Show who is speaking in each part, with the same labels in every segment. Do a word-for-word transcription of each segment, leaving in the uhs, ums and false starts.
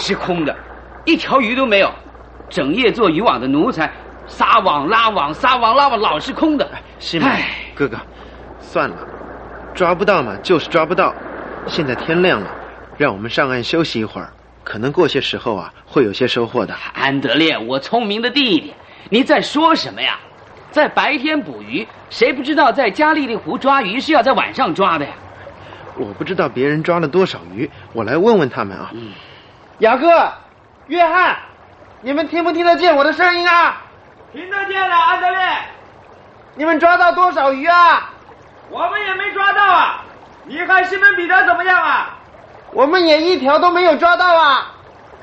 Speaker 1: 是空的，一条鱼都没有。整夜做渔网的奴才，撒网拉网，撒网拉网，老是空的。
Speaker 2: 西门哥哥，算了，抓不到嘛，就是抓不到。现在天亮了，让我们上岸休息一会儿，可能过些时候啊，会有些收获的。
Speaker 1: 安德烈，我聪明的弟弟，你在说什么呀？在白天捕鱼，谁不知道在加利利湖抓鱼是要在晚上抓的呀？
Speaker 2: 我不知道别人抓了多少鱼，我来问问他们啊。
Speaker 3: 嗯，雅各、约翰，你们听不听得见我的声音啊？
Speaker 4: 听得见了，安德烈。
Speaker 3: 你们抓到多少鱼啊？
Speaker 4: 我们也没抓到啊。你看西门彼得怎么样啊？
Speaker 3: 我们也一条都没有抓到啊。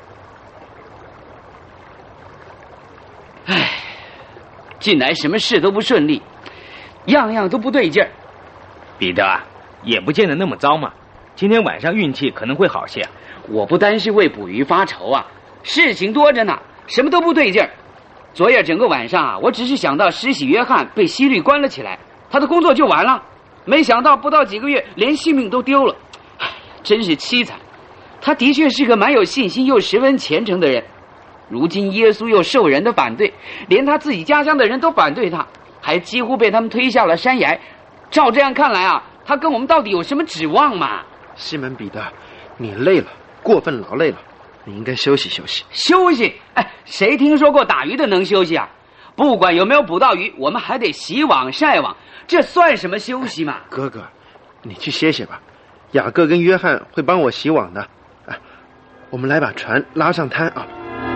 Speaker 1: 唉，近来什么事都不顺利，样样都不对劲儿。
Speaker 5: 彼得啊，也不见得那么糟嘛。今天晚上运气可能会好些。
Speaker 1: 我不单是为捕鱼发愁啊，事情多着呢，什么都不对劲儿。昨夜整个晚上啊，我只是想到施洗约翰被希律关了起来，他的工作就完了。没想到不到几个月，连性命都丢了，唉，真是凄惨。他的确是个蛮有信心又十分虔诚的人，如今耶稣又受人的反对，连他自己家乡的人都反对他，还几乎被他们推下了山崖。照这样看来啊，他跟我们到底有什么指望嘛？
Speaker 2: 西门彼得，你累了，过分劳累了，你应该休息休息。
Speaker 1: 休息？哎，谁听说过打鱼的能休息啊？不管有没有捕到鱼，我们还得洗网晒网，这算什么休息嘛？
Speaker 2: 哥哥，你去歇歇吧，雅各跟约翰会帮我洗网的。啊，我们来把船拉上滩啊。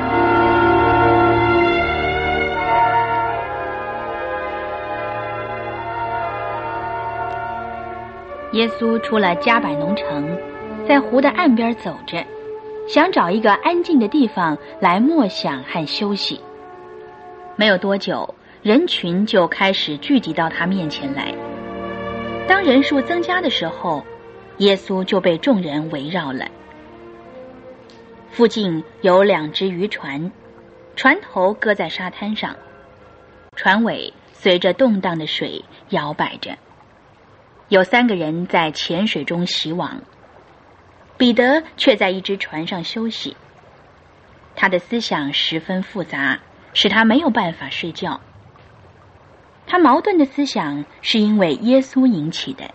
Speaker 6: 耶稣出了加百农城，在湖的岸边走着，想找一个安静的地方来默想和休息。没有多久，人群就开始聚集到他面前来。当人数增加的时候，耶稣就被众人围绕了。附近有两只渔船，船头搁在沙滩上，船尾随着动荡的水摇摆着。有三个人在浅水中洗网，彼得却在一只船上休息。他的思想十分复杂，使他没有办法睡觉。他矛盾的思想是因为耶稣引起的。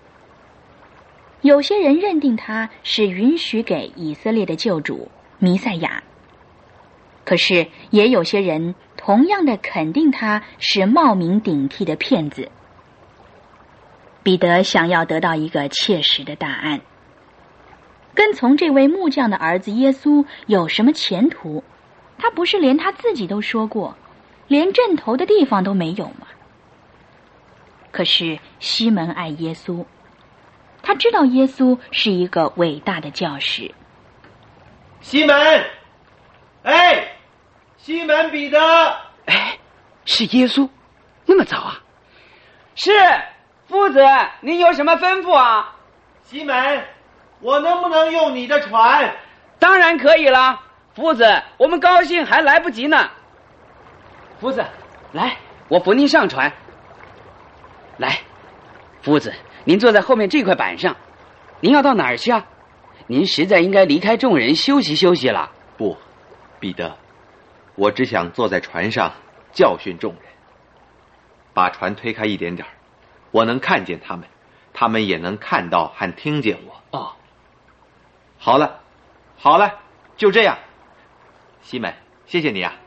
Speaker 6: 有些人认定他是允许给以色列的救主弥赛亚，可是也有些人同样的肯定他是冒名顶替的骗子。彼得想要得到一个切实的答案。跟从这位木匠的儿子耶稣有什么前途？他不是连他自己都说过，连镇头的地方都没有吗？可是西门爱耶稣，他知道耶稣是一个伟大的教师。
Speaker 3: 西门，哎，西门彼得，
Speaker 1: 哎，是耶稣，那么早啊？
Speaker 4: 是，夫子，您有什么吩咐啊？
Speaker 3: 西门，我能不能用你的船？
Speaker 1: 当然可以了，夫子，我们高兴还来不及呢。夫子，来，我扶您上船。来，夫子，您坐在后面这块板上。您要到哪儿去啊？您实在应该离开众人休息休息了。
Speaker 7: 不，彼得，我只想坐在船上教训众人。把船推开一点点，我能看见他们，他们也能看到和听见我。
Speaker 1: 哦，
Speaker 7: 好了，好了，就这样。西门，谢谢你啊。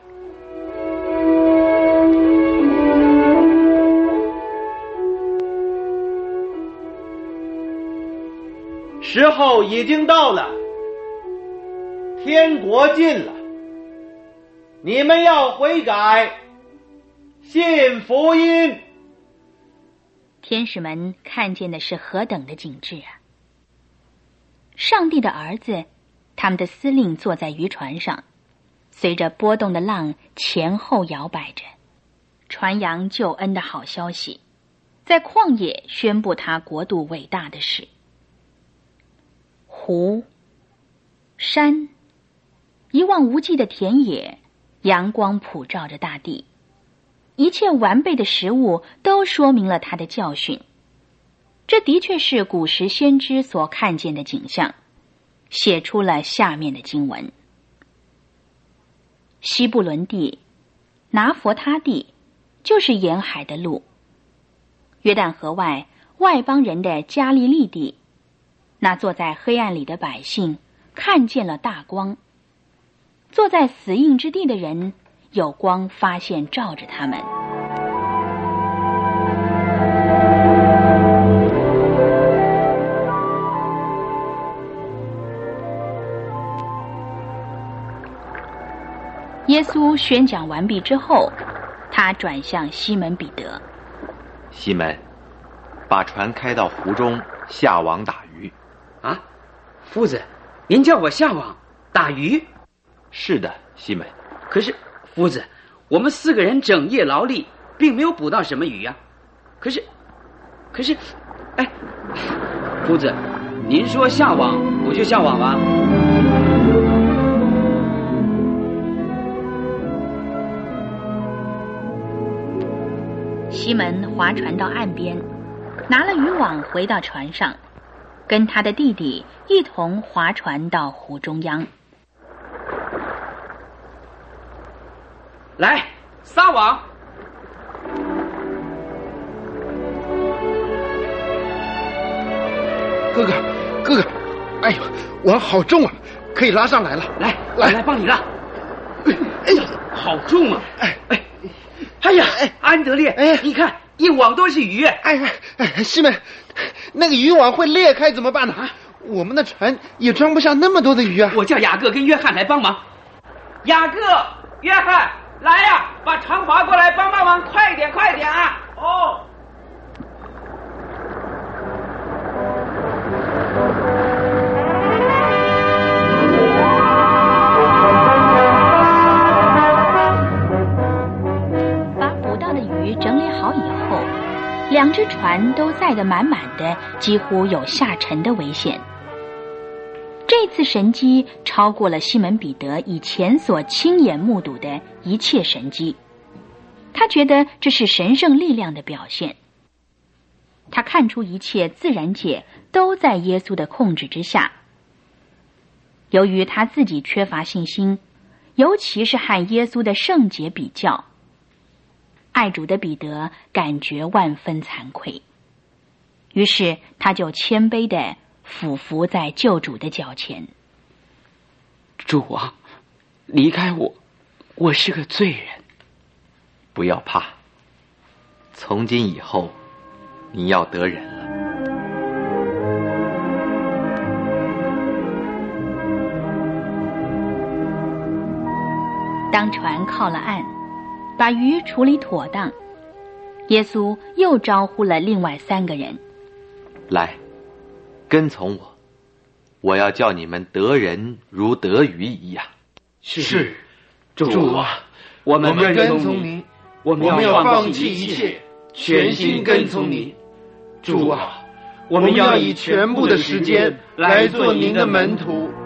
Speaker 3: 时候已经到了，天国近了，你们要悔改，信福音。
Speaker 6: 天使们看见的是何等的景致啊！上帝的儿子，他们的司令坐在渔船上，随着波动的浪前后摇摆着，传扬救恩的好消息，在旷野宣布他国度伟大的事。湖、山、一望无际的田野，阳光普照着大地，一切完备的食物都说明了他的教训。这的确是古时先知所看见的景象，写出了下面的经文。 西布伦地、拿佛他地，就是沿海的路。约旦河外外邦人的加利利地，那坐在黑暗里的百姓看见了大光，坐在死荫之地的人有光发现照着他们。耶稣宣讲完毕之后，他转向西门彼得：
Speaker 7: 西门，把船开到湖中，下网打鱼。
Speaker 1: 啊，夫子，您叫我下网打鱼？
Speaker 7: 是的，西门。
Speaker 1: 可是，夫子，我们四个人整夜劳力，并没有捕到什么鱼啊。可是，可是，哎，夫子，您说下网，我就下网吧。
Speaker 6: 西门划船到岸边，拿了渔网回到船上，跟他的弟弟一同划船到湖中央。
Speaker 1: 来，撒网！
Speaker 2: 哥哥，哥哥，哎呦，网好重啊，可以拉上来了。
Speaker 1: 来，
Speaker 2: 来
Speaker 1: 来帮你拉。
Speaker 2: 哎呀，
Speaker 1: 好重啊！
Speaker 2: 哎
Speaker 1: 哎，哎呀，安德烈，
Speaker 2: 哎，
Speaker 1: 你看一网都是鱼。
Speaker 2: 哎哎哎，西门，那个渔网会裂开怎么办呢？啊，我们的船也装不下那么多的鱼啊。
Speaker 1: 我叫雅各跟约翰来帮忙。
Speaker 4: 雅各、约翰，来呀、啊，把船划过来帮帮忙，快点，快点啊！哦。
Speaker 6: 整理好以后，两只船都载得满满的，几乎有下沉的危险。这次神迹超过了西门彼得以前所亲眼目睹的一切神迹，他觉得这是神圣力量的表现。他看出一切自然界都在耶稣的控制之下。由于他自己缺乏信心，尤其是和耶稣的圣洁比较，爱主的彼得感觉万分惭愧，于是他就谦卑地俯伏在救主的脚前。
Speaker 1: 主啊，离开我，我是个罪人。
Speaker 7: 不要怕，从今以后你要得人了。
Speaker 6: 当船靠了岸，把鱼处理妥当，耶稣又招呼了另外三个人：
Speaker 7: 来，跟从我，我要叫你们得人如得鱼一样。
Speaker 2: 是，
Speaker 1: 主啊，我们跟从您，我们要放弃一切，全心跟从您。
Speaker 2: 主啊，我们要以全部的时间来做您的门徒。